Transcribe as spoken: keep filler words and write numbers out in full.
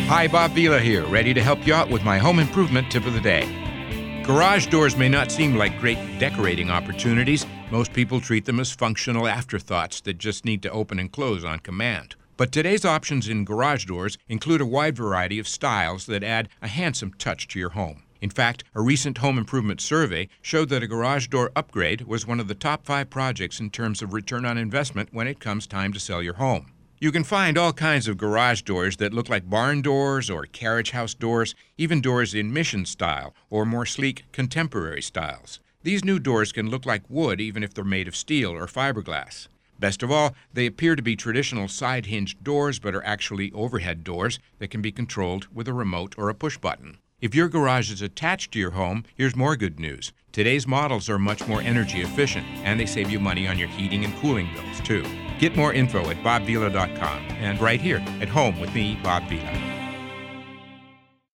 Hi, Bob Vila here, ready to help you out with my home improvement tip of the day. Garage doors may not seem like great decorating opportunities. Most people treat them as functional afterthoughts that just need to open and close on command. But today's options in garage doors include a wide variety of styles that add a handsome touch to your home. In fact, a recent home improvement survey showed that a garage door upgrade was one of the top five projects in terms of return on investment when it comes time to sell your home. You can find all kinds of garage doors that look like barn doors or carriage house doors, even doors in mission style or more sleek contemporary styles. These new doors can look like wood even if they're made of steel or fiberglass. Best of all, they appear to be traditional side-hinged doors but are actually overhead doors that can be controlled with a remote or a push button. If your garage is attached to your home, here's more good news. Today's models are much more energy efficient, and they save you money on your heating and cooling bills, too. Get more info at bob vila dot com and right here at home with me, Bob Vila.